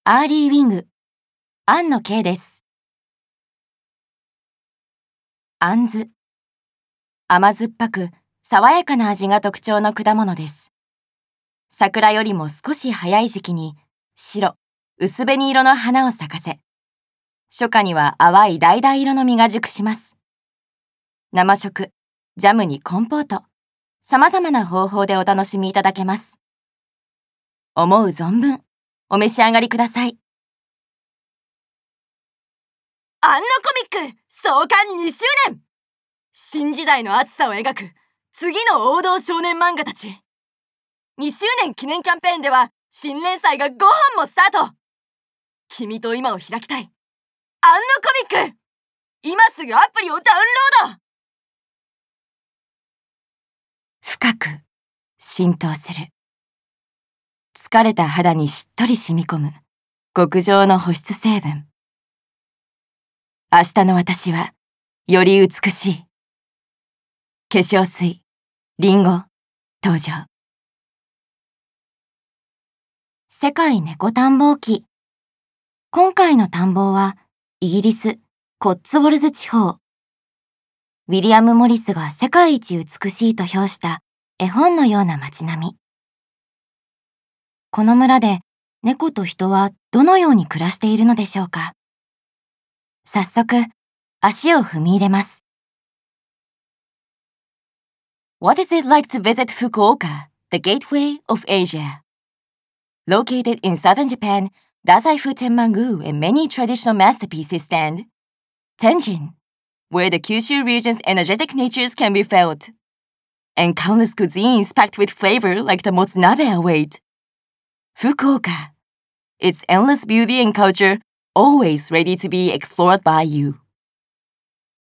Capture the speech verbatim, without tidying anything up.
アーリーウィング、庵野圭です。あんず。甘酸っぱく、爽やかな味が特徴の果物です。桜よりも少し早い時期に、白、薄紅色の花を咲かせ、初夏には淡い橙色の実が熟します。生食、ジャムにコンポート、様々な方法でお楽しみいただけます。思う存分、お召し上がりください。 庵野コミック創刊にしゅうねん、新時代の熱さを描く次の王道少年漫画たち。にしゅうねん記念キャンペーンでは新連載がごほんもスタート。君と今を開きたい庵野コミック、今すぐアプリをダウンロード。 深く浸透する。疲れた肌にしっとり染み込む極上の保湿成分。明日の私はより美しい。化粧水リンゴ登場。世界猫探訪記。今回の探訪はイギリスコッツウォルズ地方。ウィリアム・モリスが世界一美しいと評した絵本のような街並み。この村で猫と人はどのように暮らしているのでしょうか。早速、足を踏み入れます。What is it like to visit Fukuoka, the gateway of Asia? Located in southern Japan, Dazaifu Tenmangu and many traditional masterpieces stand. Tenjin, where the Kyushu region's energetic natures can be felt. And countless cuisines packed with flavor like the motsunabe await. Fukuoka, its endless beauty and culture always ready to be explored by you.